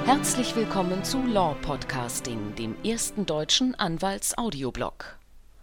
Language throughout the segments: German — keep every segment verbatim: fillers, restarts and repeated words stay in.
Herzlich willkommen zu Law Podcasting, dem ersten deutschen Anwalts-Audioblog.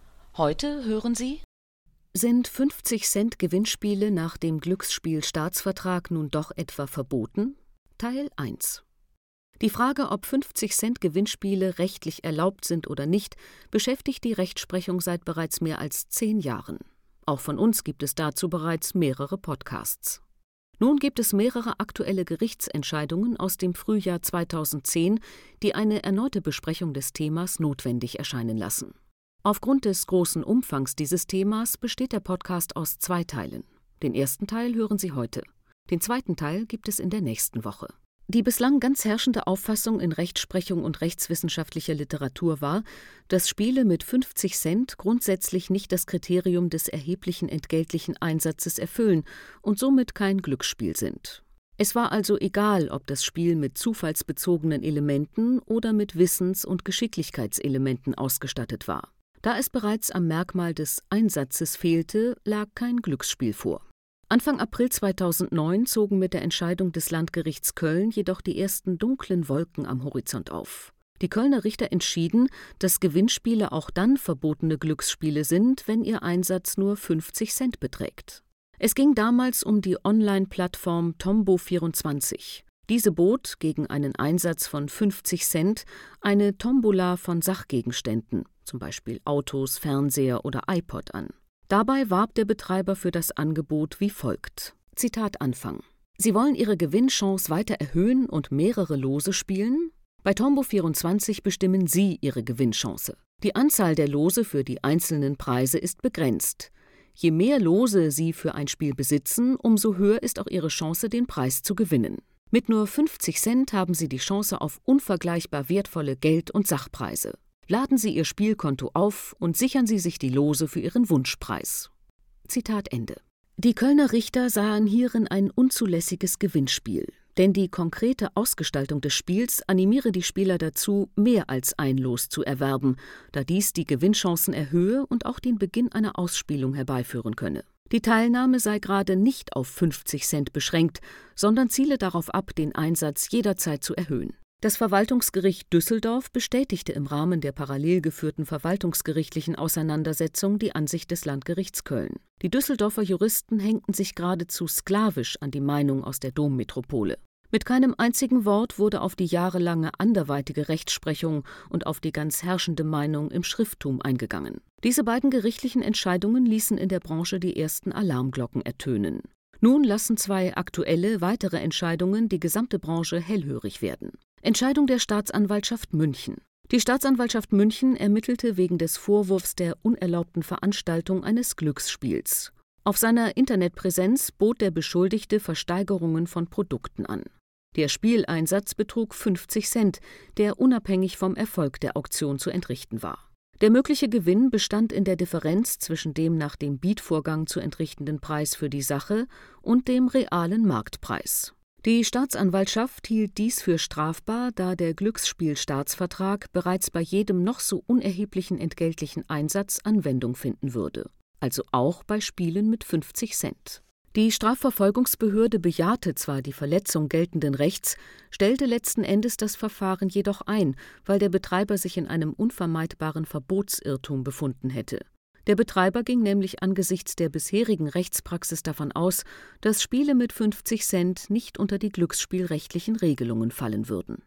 Heute hören Sie: Sind fünfzig Cent Gewinnspiele nach dem Glücksspielstaatsvertrag nun doch etwa verboten? Teil eins. Die Frage, ob fünfzig Cent Gewinnspiele rechtlich erlaubt sind oder nicht, beschäftigt die Rechtsprechung seit bereits mehr als zehn Jahren. Auch von uns gibt es dazu bereits mehrere Podcasts. Nun gibt es mehrere aktuelle Gerichtsentscheidungen aus dem Frühjahr zweitausendzehn, die eine erneute Besprechung des Themas notwendig erscheinen lassen. Aufgrund des großen Umfangs dieses Themas besteht der Podcast aus zwei Teilen. Den ersten Teil hören Sie heute. Den zweiten Teil gibt es in der nächsten Woche. Die bislang ganz herrschende Auffassung in Rechtsprechung und rechtswissenschaftlicher Literatur war, dass Spiele mit fünfzig Cent grundsätzlich nicht das Kriterium des erheblichen entgeltlichen Einsatzes erfüllen und somit kein Glücksspiel sind. Es war also egal, ob das Spiel mit zufallsbezogenen Elementen oder mit Wissens- und Geschicklichkeitselementen ausgestattet war. Da es bereits am Merkmal des Einsatzes fehlte, lag kein Glücksspiel vor. Anfang April zweitausendneun zogen mit der Entscheidung des Landgerichts Köln jedoch die ersten dunklen Wolken am Horizont auf. Die Kölner Richter entschieden, dass Gewinnspiele auch dann verbotene Glücksspiele sind, wenn ihr Einsatz nur fünfzig Cent beträgt. Es ging damals um die Online-Plattform Tombo vierundzwanzig. Diese bot gegen einen Einsatz von fünfzig Cent eine Tombola von Sachgegenständen, zum Beispiel Autos, Fernseher oder iPod, an. Dabei warb der Betreiber für das Angebot wie folgt. Zitat Anfang. Sie wollen Ihre Gewinnchance weiter erhöhen und mehrere Lose spielen? Bei Tombo vierundzwanzig bestimmen Sie Ihre Gewinnchance. Die Anzahl der Lose für die einzelnen Preise ist begrenzt. Je mehr Lose Sie für ein Spiel besitzen, umso höher ist auch Ihre Chance, den Preis zu gewinnen. Mit nur fünfzig Cent haben Sie die Chance auf unvergleichbar wertvolle Geld- und Sachpreise. Laden Sie Ihr Spielkonto auf und sichern Sie sich die Lose für Ihren Wunschpreis. Zitat Ende. Die Kölner Richter sahen hierin ein unzulässiges Gewinnspiel, denn die konkrete Ausgestaltung des Spiels animiere die Spieler dazu, mehr als ein Los zu erwerben, da dies die Gewinnchancen erhöhe und auch den Beginn einer Ausspielung herbeiführen könne. Die Teilnahme sei gerade nicht auf fünfzig Cent beschränkt, sondern ziele darauf ab, den Einsatz jederzeit zu erhöhen. Das Verwaltungsgericht Düsseldorf bestätigte im Rahmen der parallel geführten verwaltungsgerichtlichen Auseinandersetzung die Ansicht des Landgerichts Köln. Die Düsseldorfer Juristen hängten sich geradezu sklavisch an die Meinung aus der Dommetropole. Mit keinem einzigen Wort wurde auf die jahrelange anderweitige Rechtsprechung und auf die ganz herrschende Meinung im Schrifttum eingegangen. Diese beiden gerichtlichen Entscheidungen ließen in der Branche die ersten Alarmglocken ertönen. Nun lassen zwei aktuelle, weitere Entscheidungen die gesamte Branche hellhörig werden. Entscheidung der Staatsanwaltschaft München. Die Staatsanwaltschaft München ermittelte wegen des Vorwurfs der unerlaubten Veranstaltung eines Glücksspiels. Auf seiner Internetpräsenz bot der Beschuldigte Versteigerungen von Produkten an. Der Spieleinsatz betrug fünfzig Cent, der unabhängig vom Erfolg der Auktion zu entrichten war. Der mögliche Gewinn bestand in der Differenz zwischen dem nach dem Bietvorgang zu entrichtenden Preis für die Sache und dem realen Marktpreis. Die Staatsanwaltschaft hielt dies für strafbar, da der Glücksspielstaatsvertrag bereits bei jedem noch so unerheblichen entgeltlichen Einsatz Anwendung finden würde, also auch bei Spielen mit fünfzig Cent. Die Strafverfolgungsbehörde bejahte zwar die Verletzung geltenden Rechts, stellte letzten Endes das Verfahren jedoch ein, weil der Betreiber sich in einem unvermeidbaren Verbotsirrtum befunden hätte. Der Betreiber ging nämlich angesichts der bisherigen Rechtspraxis davon aus, dass Spiele mit fünfzig Cent nicht unter die glücksspielrechtlichen Regelungen fallen würden.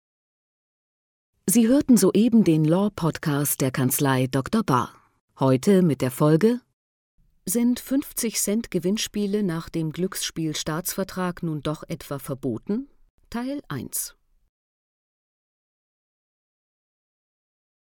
Sie hörten soeben den Law-Podcast der Kanzlei Doktor Bahr. Heute mit der Folge: Sind fünfzig Cent Gewinnspiele nach dem Glücksspielstaatsvertrag nun doch etwa verboten? Teil eins.